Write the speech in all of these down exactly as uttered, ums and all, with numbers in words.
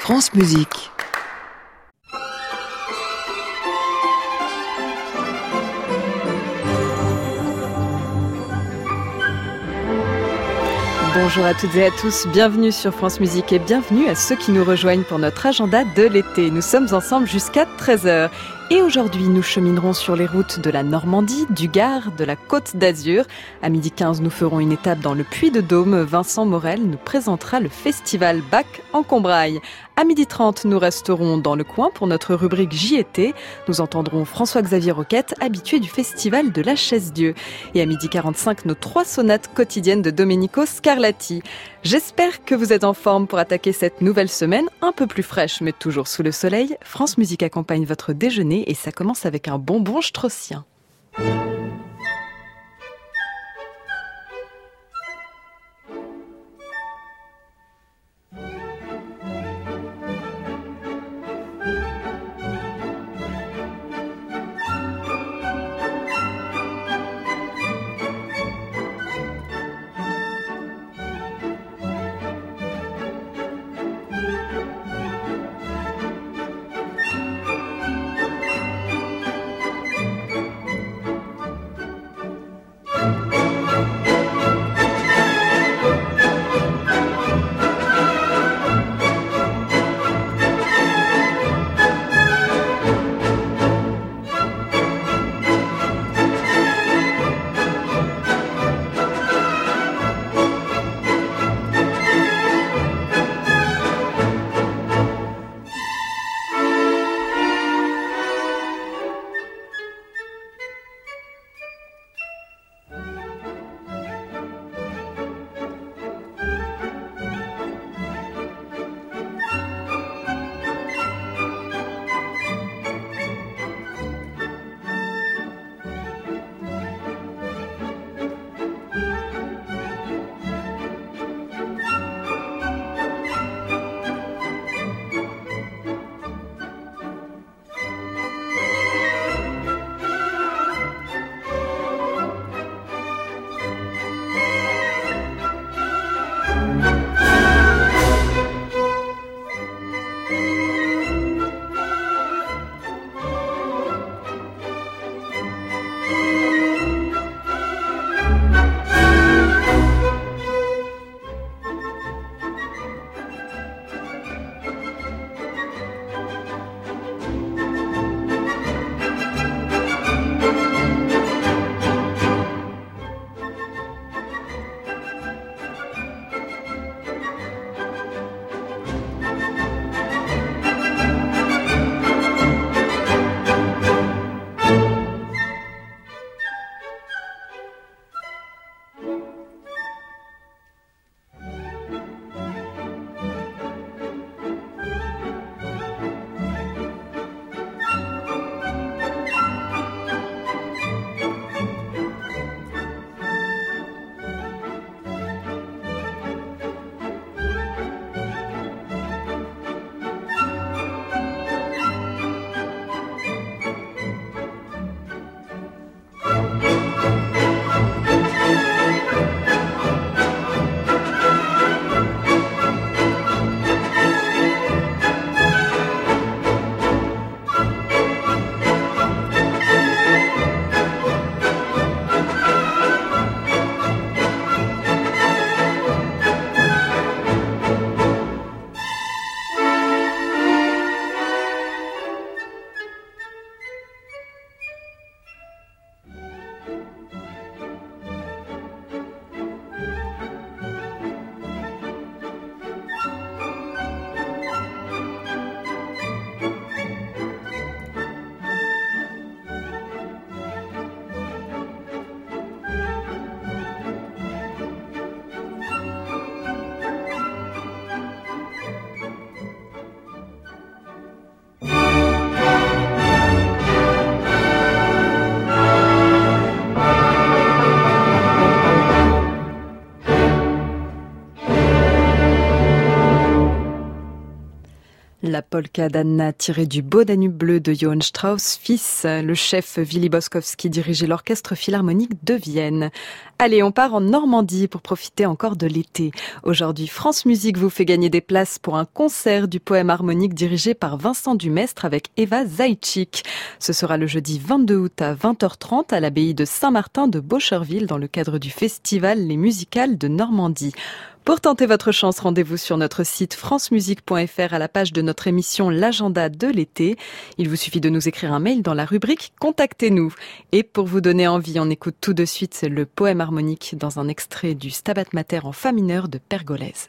France Musique. Bonjour à toutes et à tous, bienvenue sur France Musique et bienvenue à ceux qui nous rejoignent pour notre agenda de l'été. Nous sommes ensemble jusqu'à treize heures. Et aujourd'hui, nous cheminerons sur les routes de la Normandie, du Gard, de la Côte d'Azur. À midi quinze, nous ferons une étape dans le Puy-de-Dôme. Vincent Morel nous présentera le festival Bach en Combrailles. À midi trente, nous resterons dans le coin pour notre rubrique J'y étais. Nous entendrons François-Xavier Roquette, habitué du festival de la Chaise-Dieu. Et à midi quarante-cinq, nos trois sonates quotidiennes de Domenico Scarlatti. J'espère que vous êtes en forme pour attaquer cette nouvelle semaine, un peu plus fraîche mais toujours sous le soleil. France Musique accompagne votre déjeuner et ça commence avec un bonbon straussien. La polka d'Anna tirée du Beau Danube bleu de Johann Strauss fils. Le chef Willy Boskowski dirigeait l'orchestre philharmonique de Vienne. Allez, on part en Normandie pour profiter encore de l'été. Aujourd'hui, France Musique vous fait gagner des places pour un concert du poème harmonique dirigé par Vincent Dumestre avec Eva Zaïtchik. Ce sera le jeudi vingt-deux août à vingt heures trente à l'abbaye de Saint-Martin de Bocherville dans le cadre du festival Les Musicales de Normandie. Pour tenter votre chance, rendez-vous sur notre site francemusique point f r à la page de notre émission L'Agenda de l'été. Il vous suffit de nous écrire un mail dans la rubrique « Contactez-nous ». Et pour vous donner envie, on écoute tout de suite le poème harmonique dans un extrait du Stabat Mater en fa mineur de Pergolèse.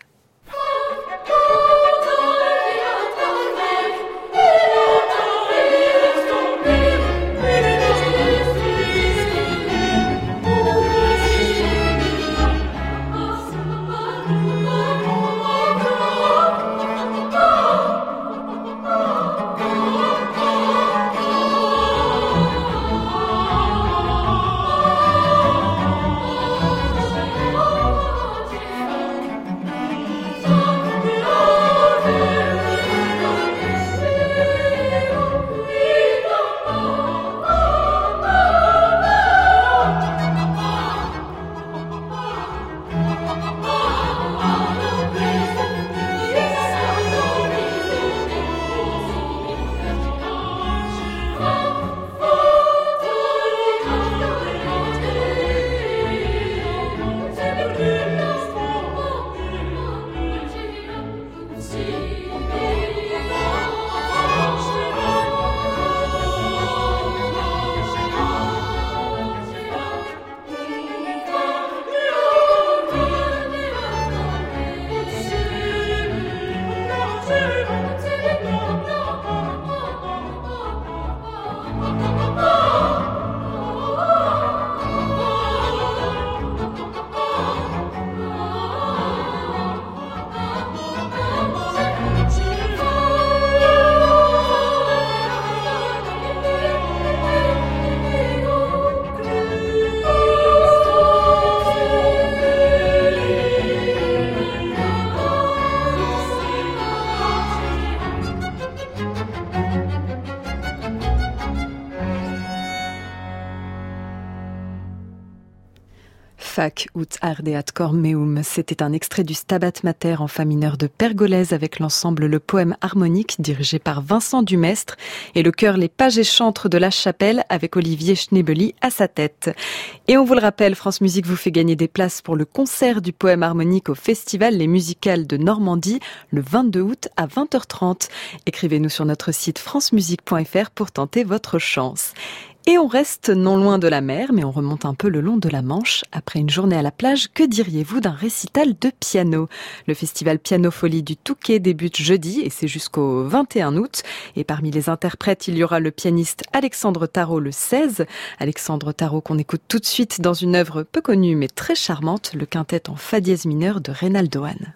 Fac ut ardeat cor meum, c'était un extrait du Stabat Mater en fa mineur de Pergolèse avec l'ensemble Le Poème Harmonique dirigé par Vincent Dumestre et le chœur Les Pages et Chantres de la Chapelle avec Olivier Schnebeli à sa tête. Et on vous le rappelle, France Musique vous fait gagner des places pour le concert du Poème Harmonique au Festival Les Musicales de Normandie le vingt-deux août à vingt heures trente. Écrivez-nous sur notre site francemusique point f r pour tenter votre chance. Et on reste non loin de la mer, mais on remonte un peu le long de la Manche. Après une journée à la plage, que diriez-vous d'un récital de piano ? Le festival Piano Folie du Touquet débute jeudi et c'est jusqu'au vingt et un août. Et parmi les interprètes, il y aura le pianiste Alexandre Tarot le seize. Alexandre Tarot qu'on écoute tout de suite dans une œuvre peu connue mais très charmante, le quintet en fa dièse mineur de Reynaldo Hahn.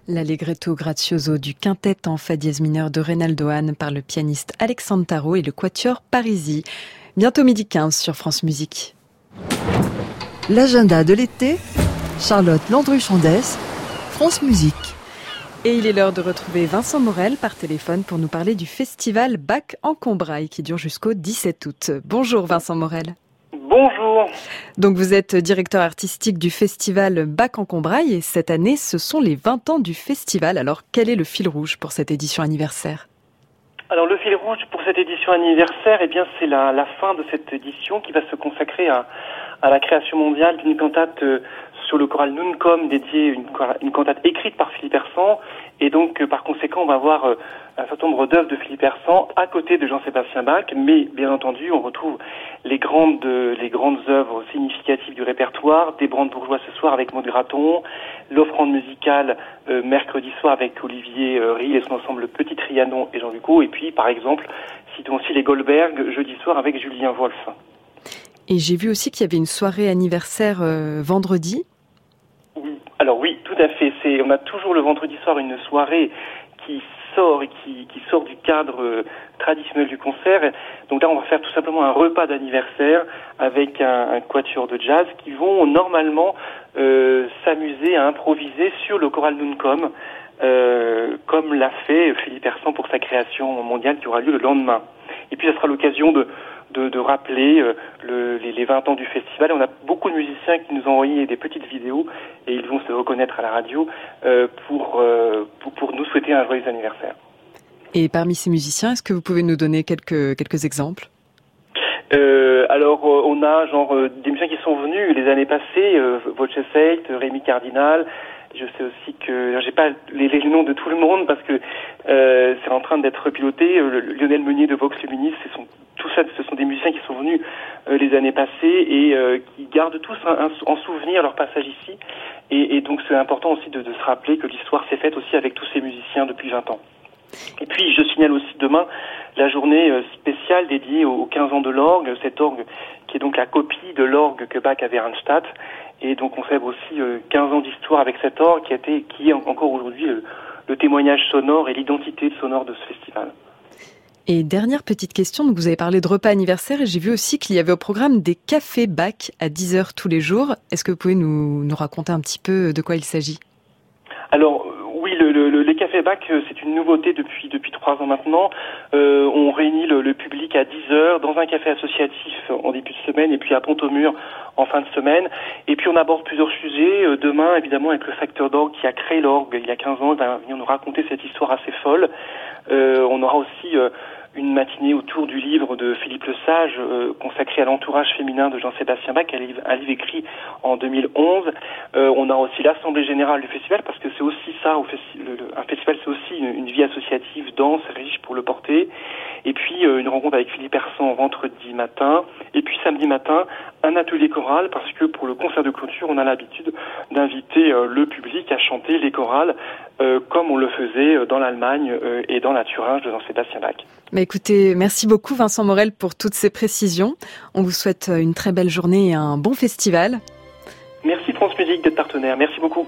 L'Allegretto grazioso du quintet en fa dièse mineur de Reynaldo Hahn par le pianiste Alexandre Tarot et le quatuor Parisi. Bientôt midi quinze sur France Musique. L'agenda de l'été, Charlotte Landru-Chandès, France Musique. Et il est l'heure de retrouver Vincent Morel par téléphone pour nous parler du festival Bach en Combrailles qui dure jusqu'au dix-sept août. Bonjour Vincent Morel. Bonjour. Donc vous êtes directeur artistique du festival Bach en Combrailles et cette année ce sont les vingt ans du festival. Alors quel est le fil rouge pour cette édition anniversaire ? Alors le fil rouge pour cette édition anniversaire, eh bien c'est la, la fin de cette édition qui va se consacrer à, à la création mondiale d'une cantate euh, sur le choral Nunkom, dédiée une, une cantate écrite par Philippe Hersant. Et donc, euh, par conséquent, on va voir euh, un certain nombre d'œuvres de Philippe Hersant à côté de Jean-Sébastien Bach. Mais, bien entendu, on retrouve les grandes, euh, les grandes œuvres significatives du répertoire. Des Brandebourgeois ce soir avec Maud Graton. L'offrande musicale euh, mercredi soir avec Olivier euh, Ril et son ensemble Petit Trianon et Jean Lucot. Et puis, par exemple, citons aussi les Goldberg jeudi soir avec Julien Wolf. Et j'ai vu aussi qu'il y avait une soirée anniversaire euh, vendredi. Alors oui, tout à fait. C'est, on a toujours le vendredi soir une soirée qui sort et qui, qui sort du cadre euh, traditionnel du concert. Donc là, on va faire tout simplement un repas d'anniversaire avec un, un quatuor de jazz qui vont normalement euh, s'amuser à improviser sur le choral Nunkom, euh, comme l'a fait Philippe Hersant pour sa création mondiale qui aura lieu le lendemain. Et puis, ça sera l'occasion de De, de rappeler euh, le, les, les vingt ans du festival. On a beaucoup de musiciens qui nous ont envoyé des petites vidéos et ils vont se reconnaître à la radio euh, pour, euh, pour, pour nous souhaiter un joyeux anniversaire. Et parmi ces musiciens, est-ce que vous pouvez nous donner quelques, quelques exemples ? Euh, alors, euh, on a genre euh, des musiciens qui sont venus les années passées, euh, Wojciech Seit, Rémi Cardinal. Je sais aussi que j'ai pas les, les noms de tout le monde parce que euh, c'est en train d'être piloté. Euh, Lionel Meunier de Vox Luminis, ce sont tout ça, ce sont des musiciens qui sont venus euh, les années passées et euh, qui gardent tous un, un, en souvenir leur passage ici. Et, et donc c'est important aussi de, de se rappeler que l'histoire s'est faite aussi avec tous ces musiciens depuis vingt ans. Et puis je signale aussi demain la journée spéciale dédiée aux quinze ans de l'orgue, cet orgue qui est donc la copie de l'orgue que Bach avait à Arnstadt. Et donc on célèbre aussi quinze ans d'histoire avec cet orgue qui, a été, qui est encore aujourd'hui le, le témoignage sonore et l'identité sonore de ce festival. Et dernière petite question, donc vous avez parlé de repas anniversaire et j'ai vu aussi qu'il y avait au programme des cafés Bach à dix heures tous les jours. Est-ce que vous pouvez nous, nous raconter un petit peu de quoi il s'agit ? Alors oui, le, le, les cafés Bach, c'est une nouveauté depuis depuis trois ans maintenant. Euh, on réunit le, le public à dix heures dans un café associatif en début de semaine et puis à Pont-au-Mur en fin de semaine. Et puis on aborde plusieurs sujets. Euh, demain, évidemment, avec le facteur d'orgue qui a créé l'orgue il y a quinze ans, il va venir nous raconter cette histoire assez folle. Euh, on aura aussi euh, une matinée autour du livre de Philippe Lesage euh, consacré à l'entourage féminin de Jean-Sébastien Bach, un livre, un livre écrit en deux mille onze. Euh, on a aussi l'assemblée générale du festival parce que c'est aussi ça, au festi- le, le, un festival c'est aussi une, une vie associative dense, riche pour le porter. Et puis euh, une rencontre avec Philippe Hersant vendredi matin. Et puis samedi matin, un atelier choral parce que pour le concert de clôture, on a l'habitude d'inviter euh, le public à chanter les chorales euh, comme on le faisait dans l'Allemagne euh, et dans la Thuringe de Jean-Sébastien Bach. Bah écoutez, merci beaucoup Vincent Morel pour toutes ces précisions. On vous souhaite une très belle journée et un bon festival. Merci France Musique d'être partenaire. Merci beaucoup.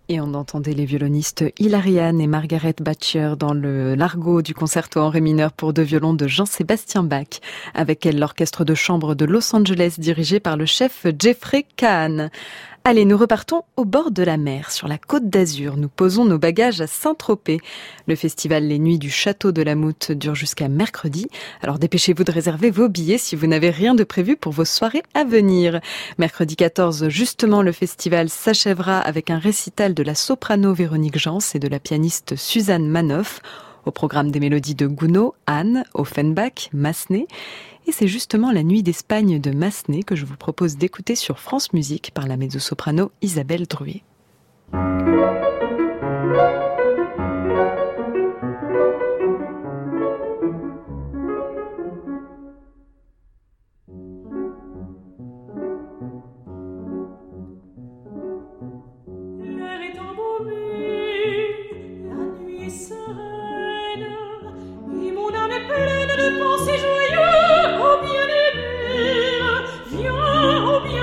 Et on entendait les violonistes Hilary Hahn et Margaret Batcher dans le Largo du concerto en ré mineur pour deux violons de Jean-Sébastien Bach. Avec elle, l'orchestre de chambre de Los Angeles dirigé par le chef Jeffrey Kahn. Allez, nous repartons au bord de la mer, sur la Côte d'Azur. Nous posons nos bagages à Saint-Tropez. Le festival Les Nuits du Château de la Moutte dure jusqu'à mercredi. Alors dépêchez-vous de réserver vos billets si vous n'avez rien de prévu pour vos soirées à venir. Mercredi quatorze, justement, le festival s'achèvera avec un récital de la soprano Véronique Jans et de la pianiste Suzanne Manoff. Au programme des mélodies de Gounod, Hahn, Offenbach, Massenet. Et c'est justement La Nuit d'Espagne de Massenet que je vous propose d'écouter sur France Musique par la mezzo-soprano Isabelle Druet.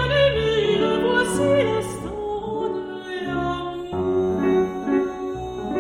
Voici l'instant de l'amour.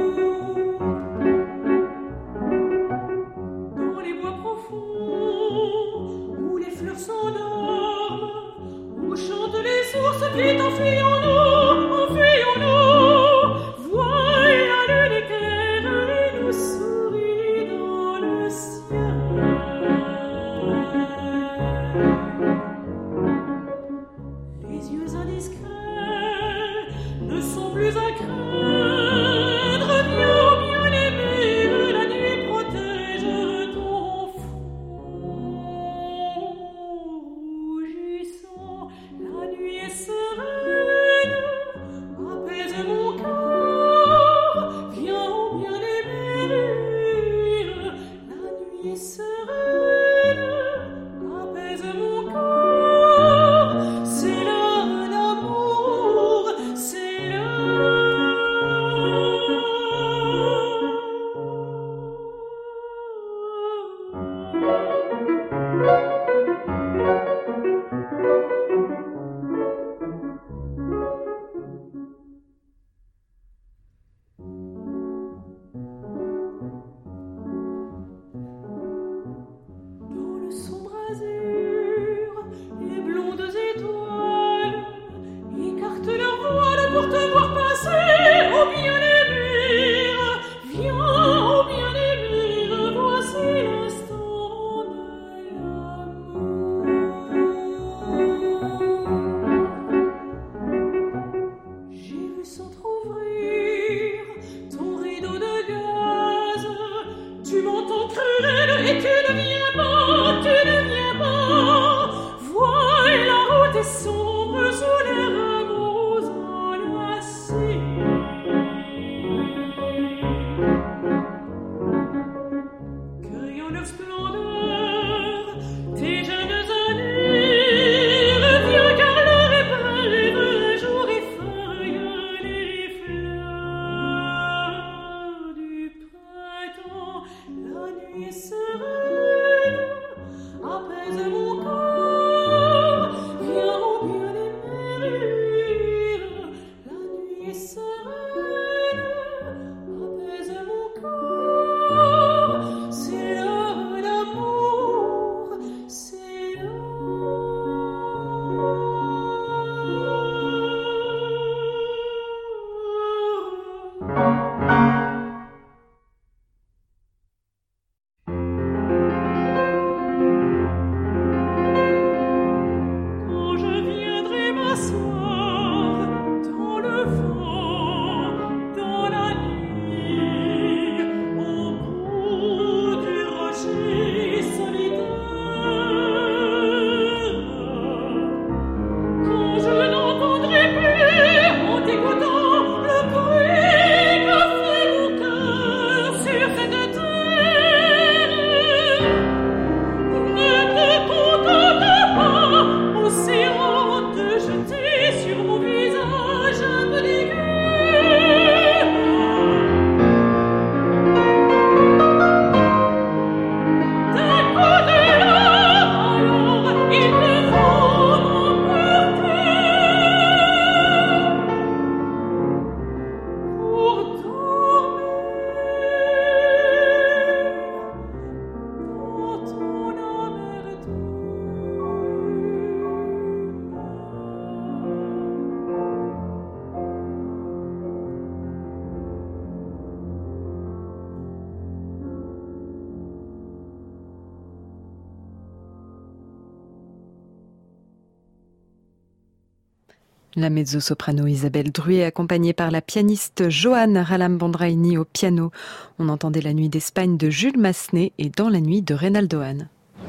La mezzo-soprano Isabelle Druet, accompagnée par la pianiste Johanne Ralam-Bondraini au piano. On entendait La Nuit d'Espagne de Jules Massenet et Dans la nuit de Reynaldo Hahn.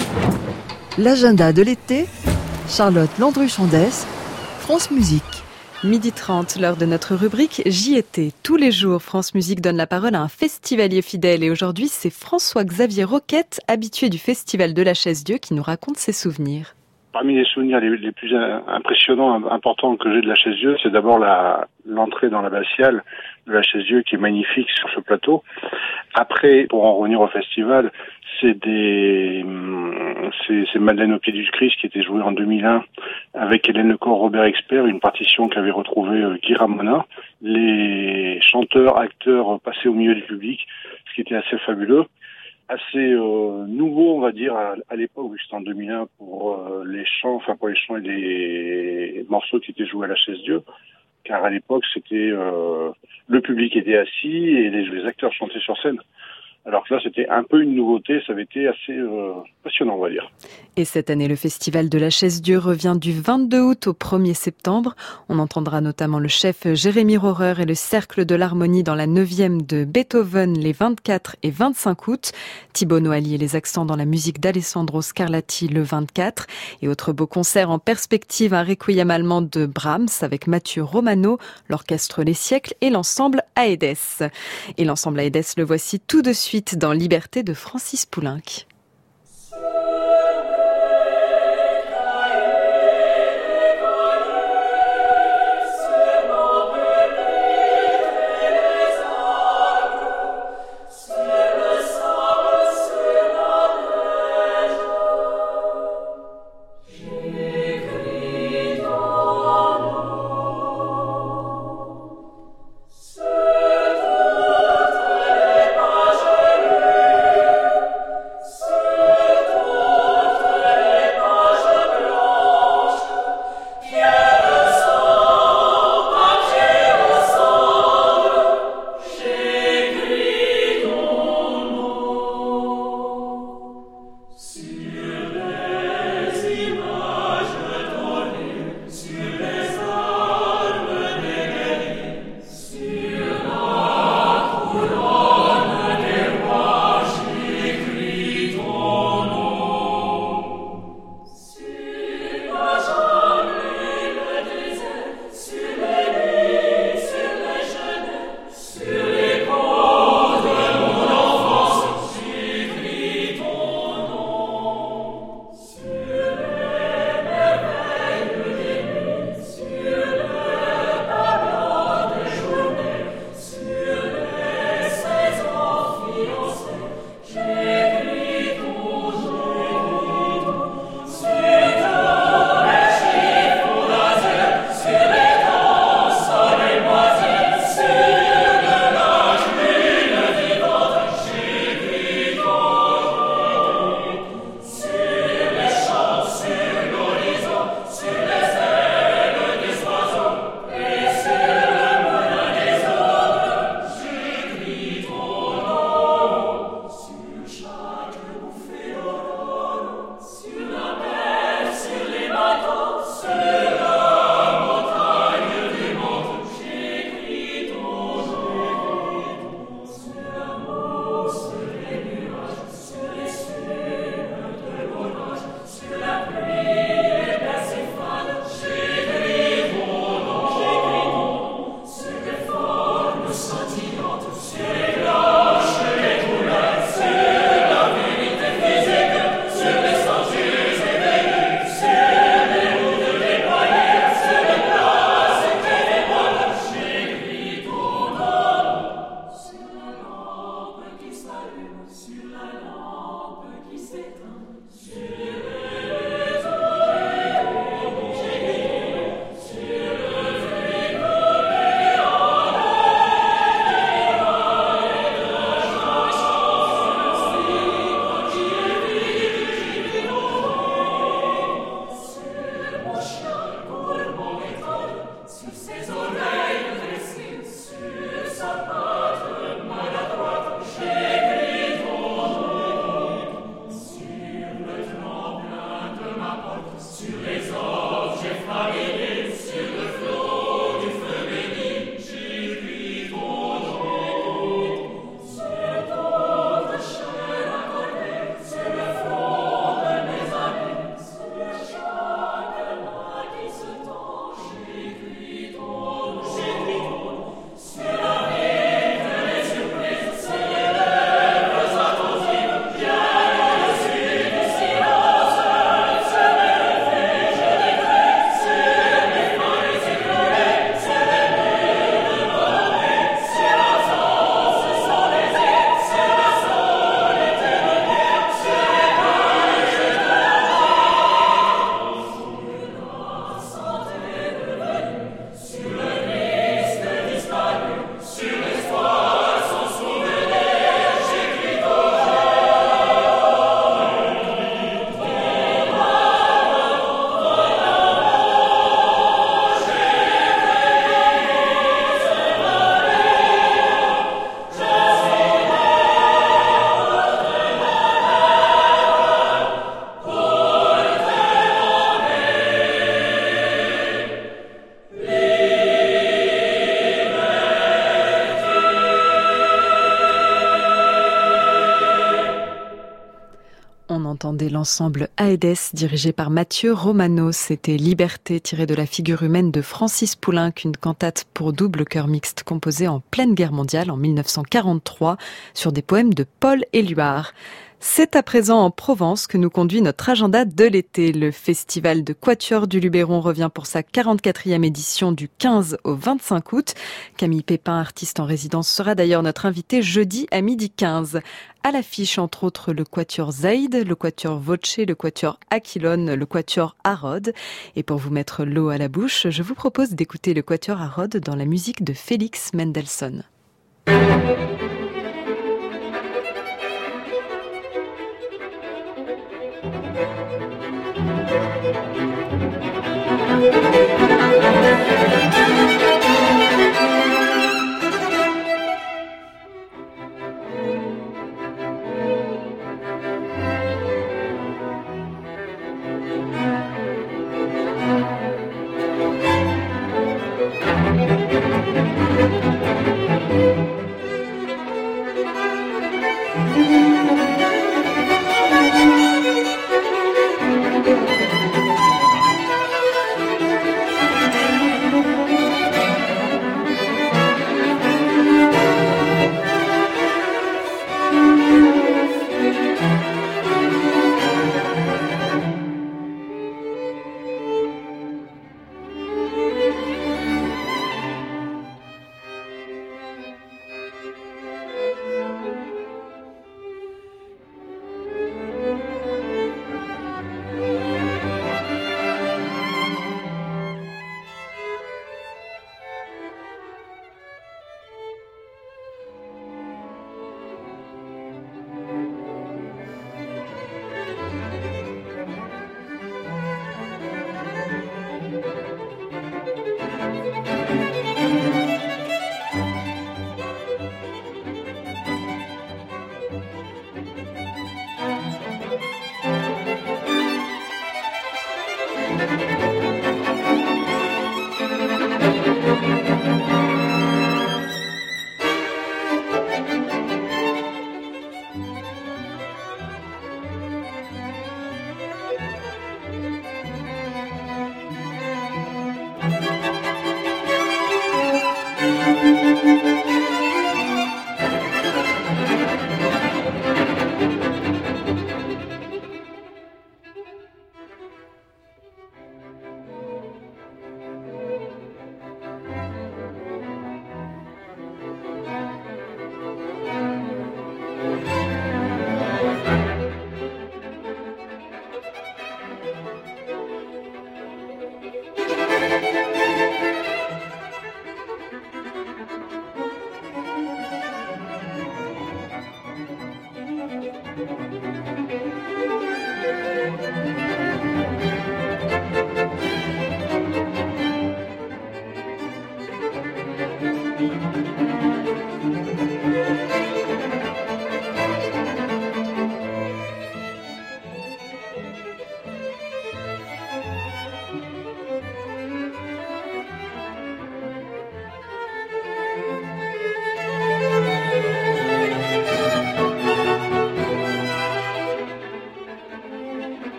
L'agenda de l'été, Charlotte Landru-Chandès, France Musique. Midi trente, l'heure de notre rubrique J'y étais. Tous les jours, France Musique donne la parole à un festivalier fidèle. Et aujourd'hui, c'est François-Xavier Roquette, habitué du Festival de la Chaise-Dieu, qui nous raconte ses souvenirs. Parmi les souvenirs les, les plus impressionnants, importants que j'ai de la Chaise-Dieu, c'est d'abord la, l'entrée dans l'abbatiale de la Chaise-Dieu qui est magnifique sur ce plateau. Après, pour en revenir au festival, c'est des, c'est, c'est Madeleine au pied du Christ qui était jouée en deux mille un avec Hélène Lecor, Robert Expert, une partition qu'avait retrouvée Guy Ramona. Les chanteurs, acteurs passaient au milieu du public, ce qui était assez fabuleux. Assez euh, nouveau, on va dire, à, à l'époque, vu que c'était en deux mille un, pour euh, les chants, enfin pour les chants et les morceaux qui étaient joués à la Chaise-Dieu, car à l'époque, c'était euh, le public était assis et les, les acteurs chantaient sur scène. Alors que là, c'était un peu une nouveauté, ça avait été assez euh, passionnant, on va dire. Et cette année, le Festival de la Chaise-Dieu revient du vingt-deux août au premier septembre. On entendra notamment le chef Jérémy Rohrer et le Cercle de l'Harmonie dans la neuvième de Beethoven les vingt-quatre et vingt-cinq août. Thibaut Noally et les accents dans la musique d'Alessandro Scarlatti le vingt-quatre. Et autre beau concert en perspective, un requiem allemand de Brahms avec Mathieu Romano, l'orchestre Les Siècles et l'ensemble Aedes. Et l'ensemble Aedes, le voici tout de suite dans Liberté de Francis Poulenc. So entendez l'ensemble Aedes dirigé par Mathieu Romano. C'était Liberté tirée de la figure humaine de Francis Poulenc, une cantate pour double chœur mixte composée en pleine guerre mondiale en mille neuf cent quarante-trois sur des poèmes de Paul Éluard. C'est à présent en Provence que nous conduit notre agenda de l'été. Le festival de Quatuor du Luberon revient pour sa quarante-quatrième édition du quinze au vingt-cinq août. Camille Pépin, artiste en résidence, sera d'ailleurs notre invité jeudi à midi quinze. À l'affiche, entre autres, le Quatuor Zaïd, le Quatuor Voce, le Quatuor Aquilone, le Quatuor Harrod. Et pour vous mettre l'eau à la bouche, je vous propose d'écouter le Quatuor Harrod dans la musique de Félix Mendelssohn.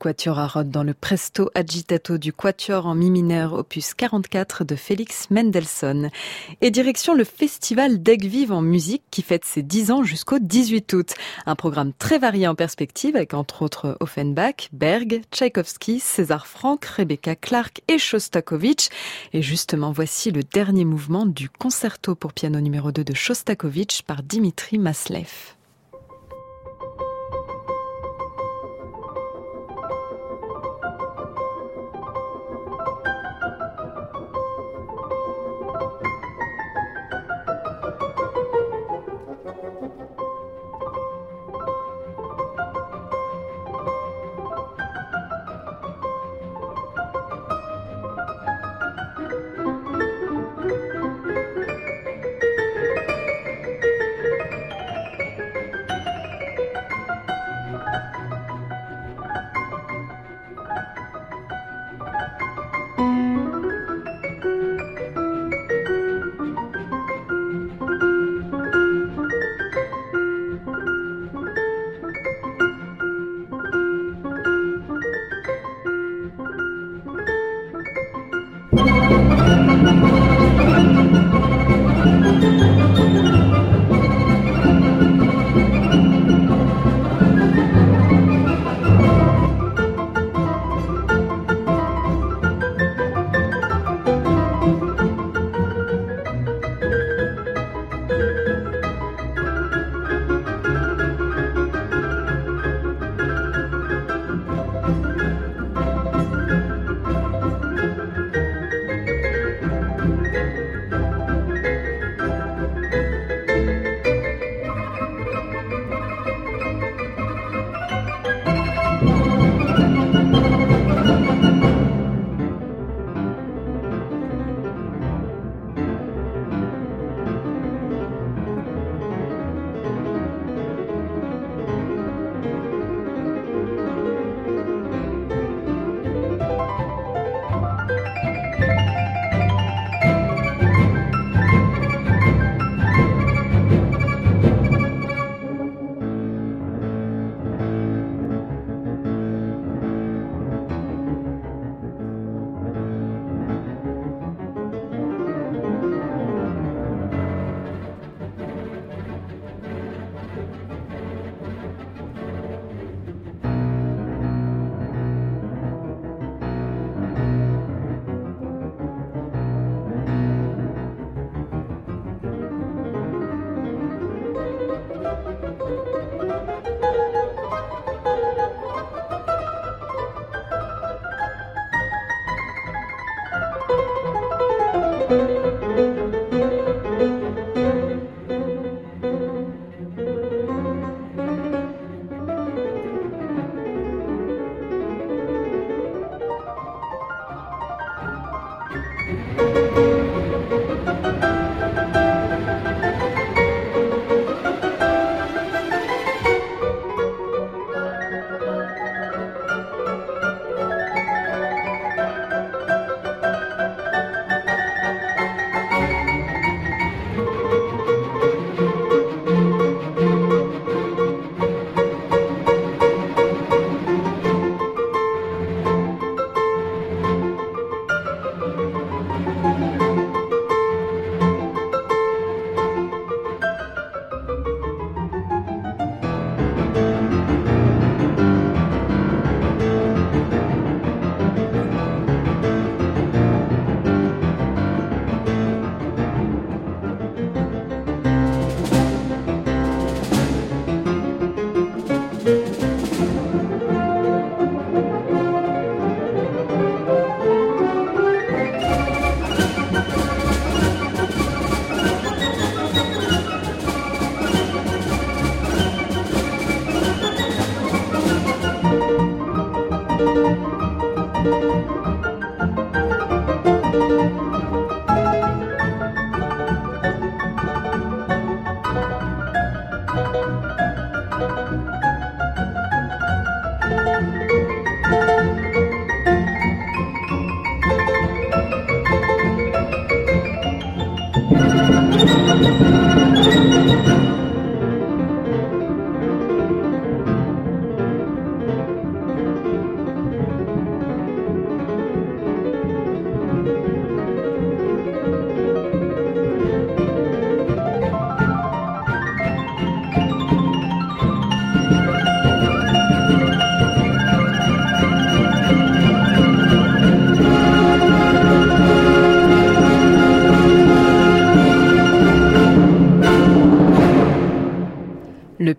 quatuor à Rhodes dans le Presto agitato du quatuor en mi mineur opus quarante-quatre de Félix Mendelssohn. Et direction le festival d'Aigues-Vives en musique qui fête ses dix ans jusqu'au dix-huit août. Un programme très varié en perspective avec entre autres Offenbach, Berg, Tchaïkovski, César Franck, Rebecca Clark et Shostakovich. Et justement, voici le dernier mouvement du concerto pour piano numéro deux de Shostakovich par Dimitri Maslev.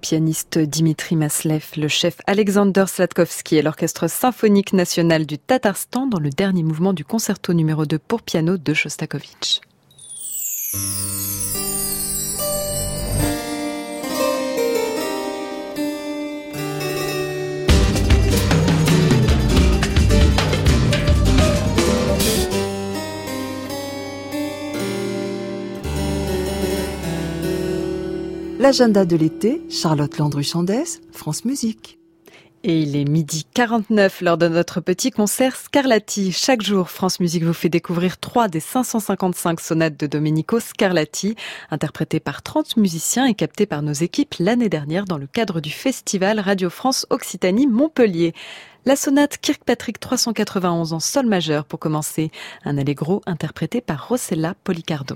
pianiste Dimitri Maslev, le chef Alexander Slatkovski et l'Orchestre symphonique national du Tatarstan dans le dernier mouvement du concerto numéro deux pour piano de Shostakovich. L'agenda de l'été, Charlotte Landru-Chandès, France Musique. Et il est midi quarante-neuf lors de notre petit concert Scarlatti. Chaque jour, France Musique vous fait découvrir trois des cinq cent cinquante-cinq sonates de Domenico Scarlatti, interprétées par trente musiciens et captées par nos équipes l'année dernière dans le cadre du festival Radio France Occitanie Montpellier. La sonate Kirkpatrick trois cent quatre-vingt-onze en sol majeur pour commencer, un allegro interprété par Rossella Policardo.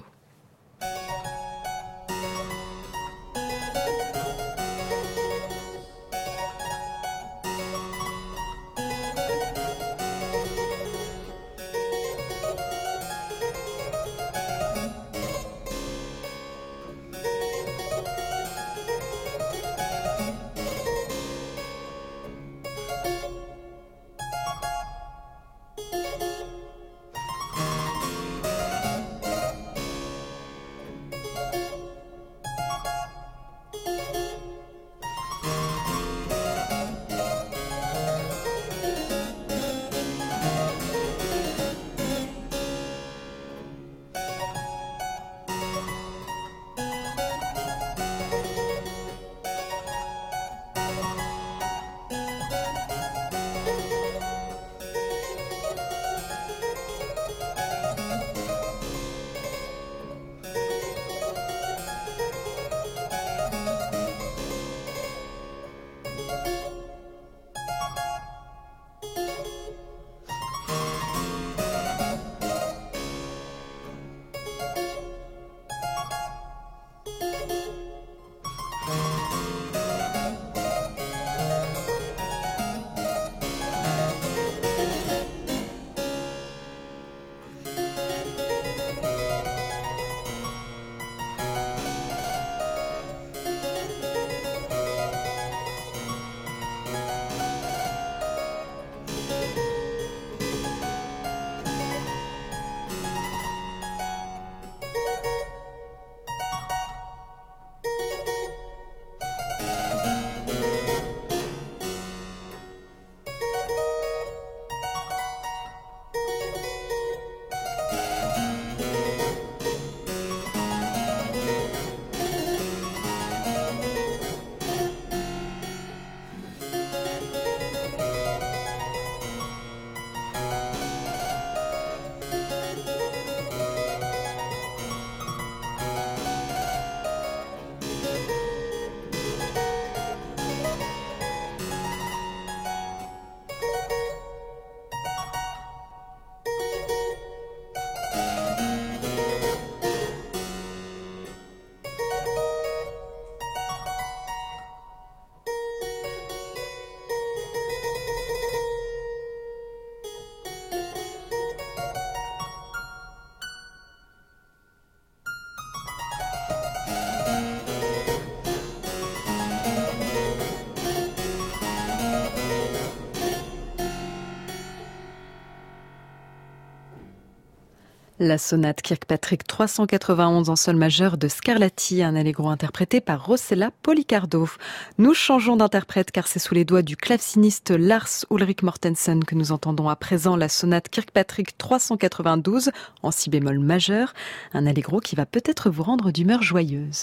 La sonate Kirkpatrick trois cent quatre-vingt-onze en sol majeur de Scarlatti, un allegro interprété par Rossella Policardo. Nous changeons d'interprète car c'est sous les doigts du claveciniste Lars Ulrik Mortensen que nous entendons à présent la sonate Kirkpatrick trois cent quatre-vingt-douze en si bémol majeur, un allegro qui va peut-être vous rendre d'humeur joyeuse.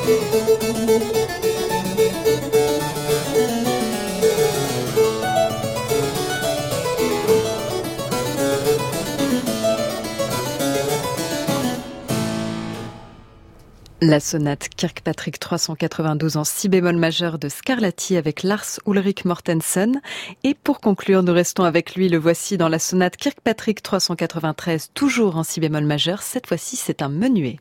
La sonate Kirkpatrick trois cent quatre-vingt-douze en si bémol majeur de Scarlatti avec Lars Ulrik Mortensen. Et pour conclure, nous restons avec lui. Le voici dans la sonate Kirkpatrick trois cent quatre-vingt-treize, toujours en si bémol majeur. Cette fois-ci, c'est un menuet.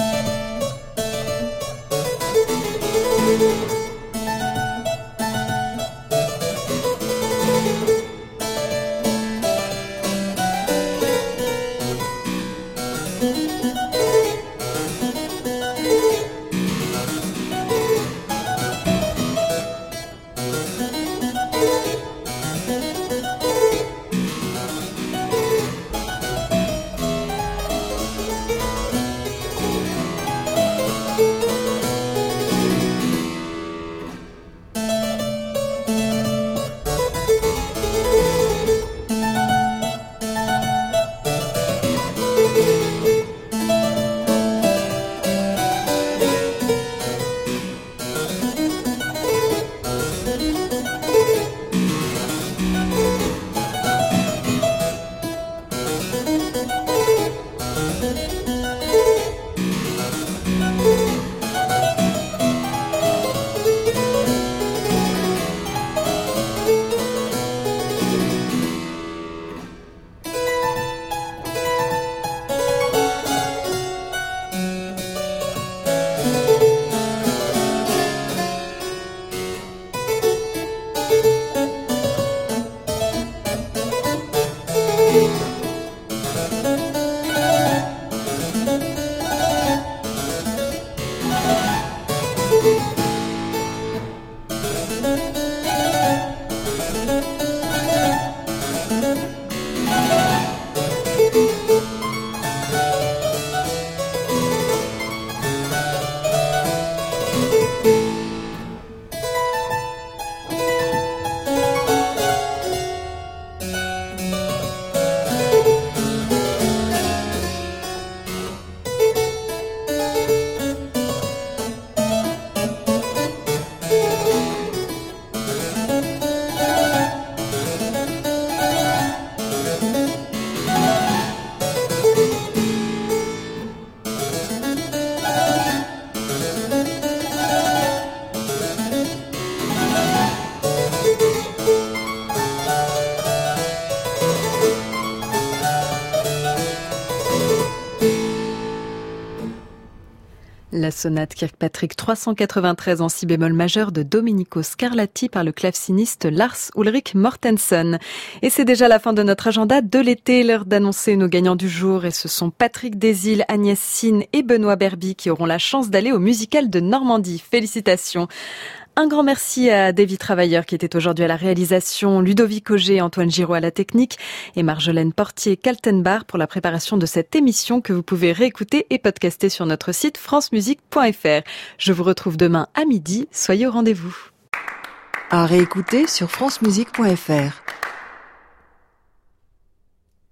La sonate Kirkpatrick trois cent quatre-vingt-treize en si bémol majeur de Domenico Scarlatti par le claveciniste Lars Ulrik Mortensen. Et c'est déjà la fin de notre agenda de l'été, l'heure d'annoncer nos gagnants du jour. Et ce sont Patrick Desilles, Agnès Sine et Benoît Berby qui auront la chance d'aller au musical de Normandie. Félicitations. Un grand merci à Davy Travailleur qui était aujourd'hui à la réalisation, Ludovic Auger, Antoine Giraud à la technique et Marjolaine Portier-Kaltenbach pour la préparation de cette émission que vous pouvez réécouter et podcaster sur notre site france musique point f r. Je vous retrouve demain à midi. Soyez au rendez-vous. À réécouter sur france musique point f r.